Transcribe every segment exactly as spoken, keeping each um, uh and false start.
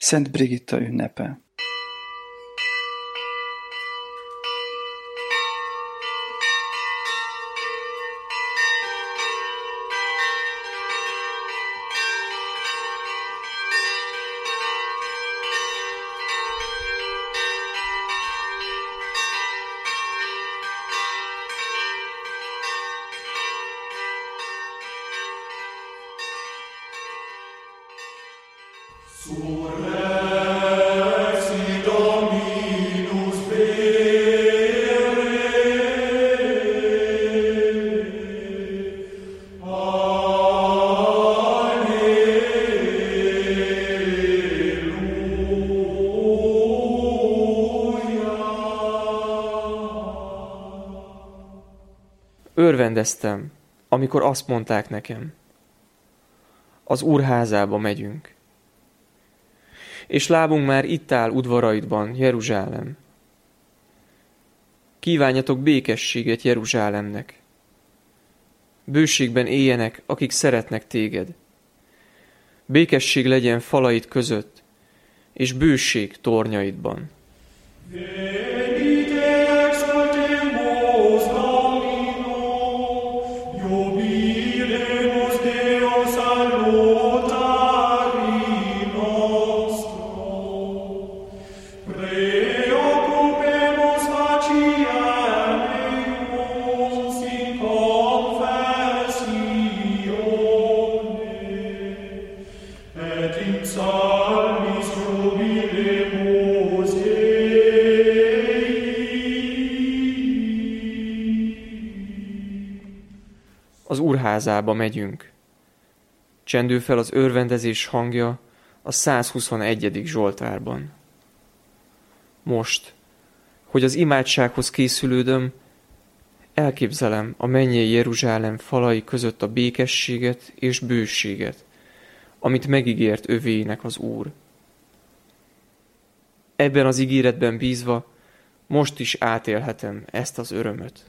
Szent Brigitta ünnepe. Örvendeztem, amikor azt mondták nekem, az Úr házába megyünk. És lábunk már itt áll udvaraidban, Jeruzsálem. Kívánjatok békességet Jeruzsálemnek. Bőségben éljenek, akik szeretnek téged. Békesség legyen falait között, és bőség tornyaidban. Az Úr házába megyünk. Csendül fel az örvendezés hangja a százhuszonegyedik Zsoltárban. Most, hogy az imádsághoz készülődöm, elképzelem a mennyei Jeruzsálem falai között a békességet és bőséget, amit megígért övéinek az Úr. Ebben az ígéretben bízva most is átélhetem ezt az örömöt.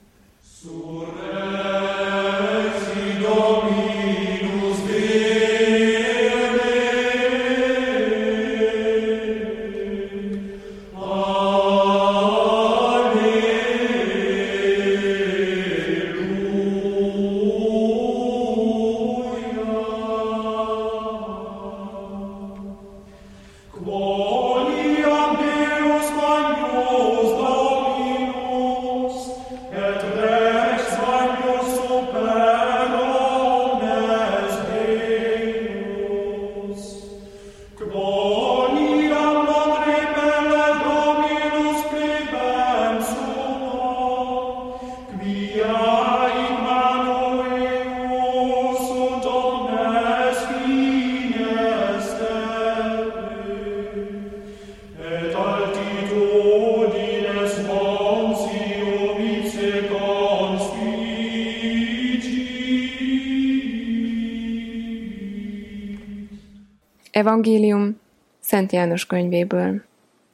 Evangélium Szent János könyvéből.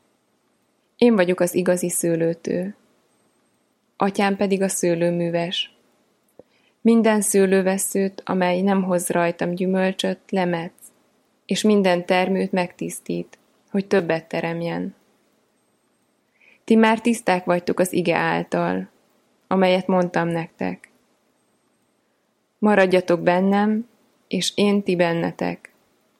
Én vagyok az igazi szőlőtő, atyám pedig a szőlőműves. Minden szőlővesszőt, amely nem hoz rajtam gyümölcsöt, lemetsz, és minden termőt megtisztít, hogy többet teremjen. Ti már tiszták vagytok az ige által, amelyet mondtam nektek. Maradjatok bennem, és én ti bennetek.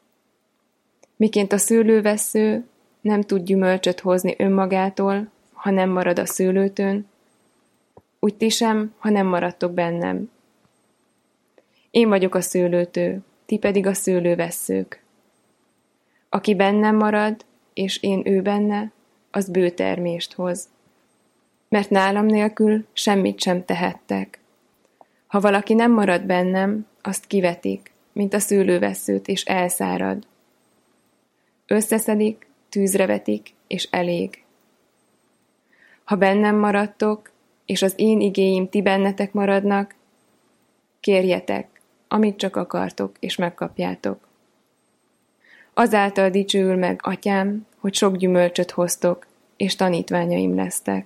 Miként a szőlővessző nem tud gyümölcsöt hozni önmagától, ha nem marad a szőlőtőn, úgy ti sem, ha nem maradtok bennem. Én vagyok a szőlőtő, ti pedig a szőlővesszők. Aki bennem marad, és én ő benne, az bő termést hoz. Mert nálam nélkül semmit sem tehettek. Ha valaki nem marad bennem, azt kivetik, mint a szőlővesszőt, és elszárad. Összeszedik, tűzre vetik, és elég. Ha bennem maradtok, és az én igéim ti bennetek maradnak, kérjetek, amit csak akartok, és megkapjátok. Azáltal dicsőül meg atyám, hogy sok gyümölcsöt hoztok, és tanítványaim lesztek.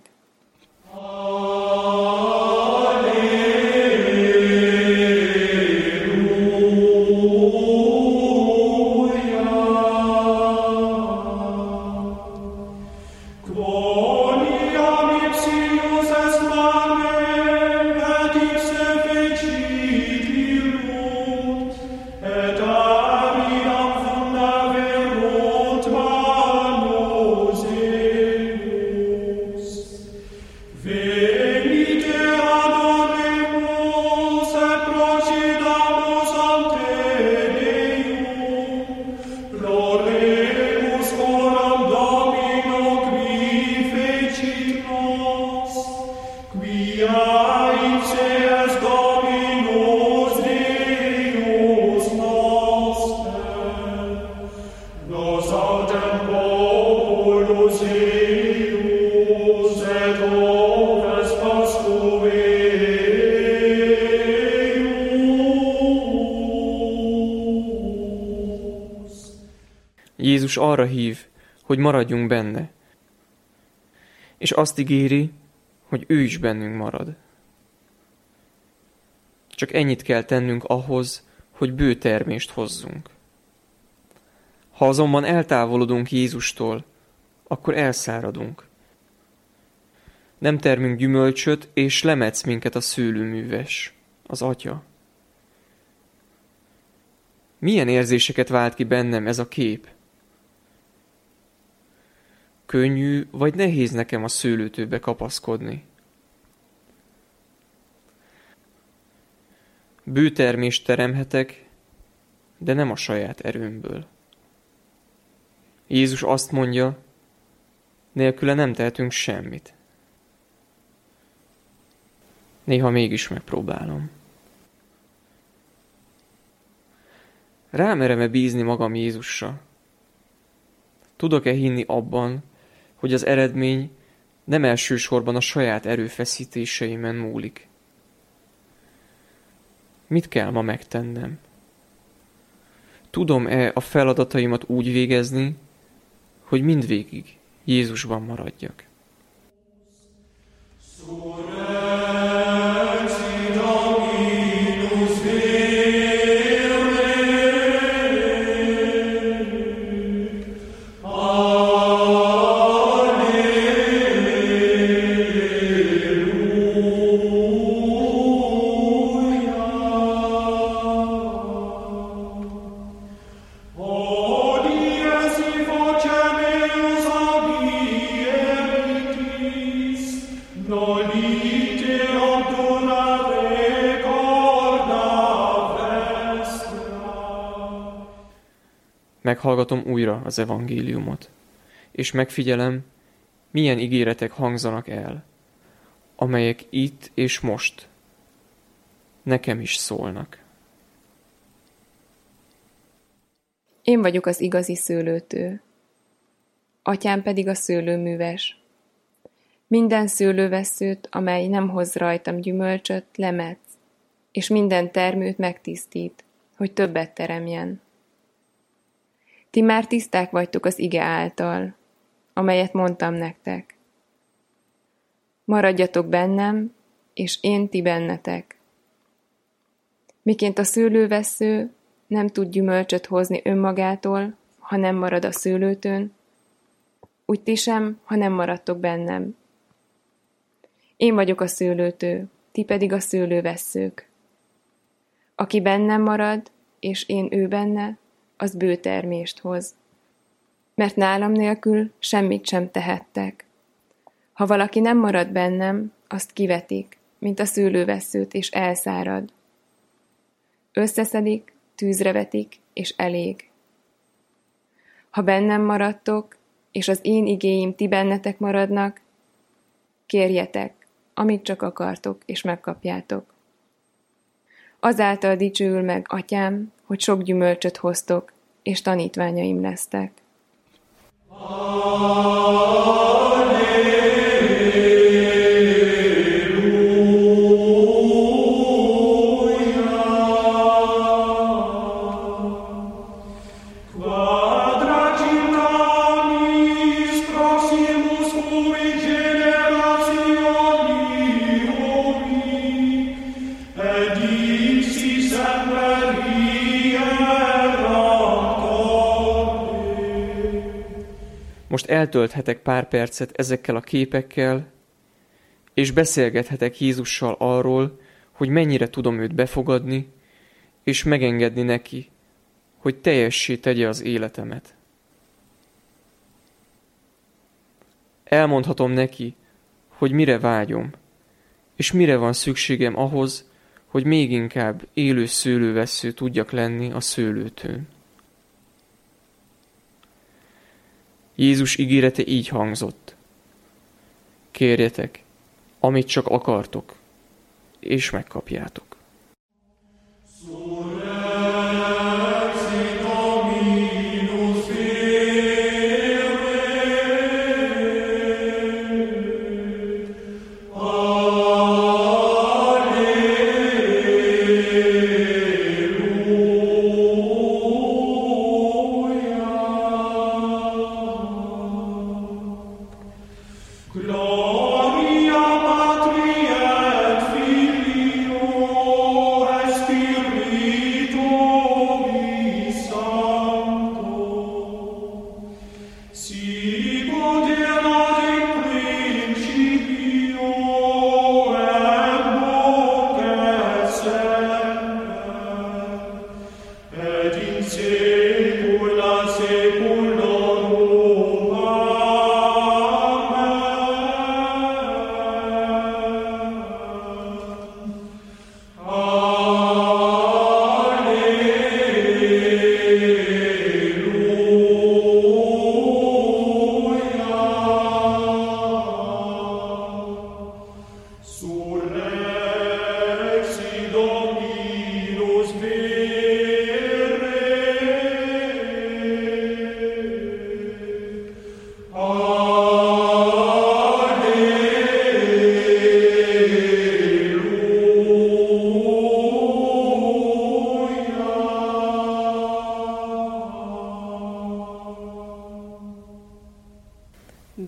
Jézus arra hív, hogy maradjunk benne, és azt ígéri, hogy ő is bennünk marad. Csak ennyit kell tennünk ahhoz, hogy bő termést hozzunk. Ha azonban eltávolodunk Jézustól, akkor elszáradunk. Nem termünk gyümölcsöt, és lemetsz minket a szőlőműves, az Atya. Milyen érzéseket vált ki bennem ez a kép? Könnyű vagy nehéz nekem a szőlőtőbe kapaszkodni? Bő termést teremhetek, de nem a saját erőmből. Jézus azt mondja, nélküle nem tehetünk semmit. Néha mégis megpróbálom. Rámerem-e bízni magam Jézusra? Tudok-e hinni abban, hogy az eredmény nem elsősorban a saját erőfeszítéseimen múlik? Mit kell ma megtennem? Tudom-e a feladataimat úgy végezni, hogy mindvégig Jézusban maradjak? Meghallgatom újra az evangéliumot, és megfigyelem, milyen ígéretek hangzanak el, amelyek itt és most nekem is szólnak. Én vagyok az igazi szőlőtő, Atyám pedig a szőlőműves. Minden szőlővesszőt, amely nem hoz rajtam gyümölcsöt, lemetsz, és minden termőt megtisztít, hogy többet teremjen. Ti már tiszták vagytok az ige által, amelyet mondtam nektek. Maradjatok bennem, és én ti bennetek. Miként a szőlővessző nem tud gyümölcsöt hozni önmagától, ha nem marad a szőlőtőn, úgy ti sem, ha nem maradtok bennem. Én vagyok a szőlőtő, ti pedig a szőlővesszők. Aki bennem marad, és én ő benne, az bő termést hoz. Mert nálam nélkül semmit sem tehettek. Ha valaki nem marad bennem, azt kivetik, mint a szőlővesszőt, és elszárad. Összeszedik, tűzre vetik, és elég. Ha bennem maradtok, és az én igéim ti bennetek maradnak, kérjetek, amit csak akartok, és megkapjátok. Azáltal dicsőül meg Atyám, hogy sok gyümölcsöt hoztok, és tanítványaim lesztek. Most eltölthetek pár percet ezekkel a képekkel, és beszélgethetek Jézussal arról, hogy mennyire tudom őt befogadni, és megengedni neki, hogy teljessé tegye az életemet. Elmondhatom neki, hogy mire vágyom, és mire van szükségem ahhoz, hogy még inkább élő szőlővessző tudjak lenni a szőlőtőn. Jézus ígérete így hangzott. Kérjetek, amit csak akartok, és megkapjátok. Surrexit Dominus Fili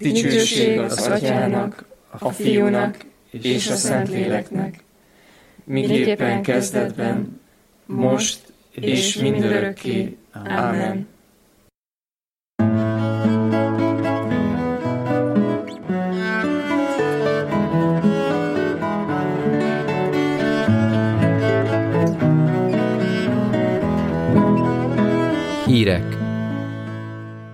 Dicsőség az Atyának, a Fiúnak és a Szentléleknek, miképpen kezdetben, most és mindörökké. Ámen. Hírek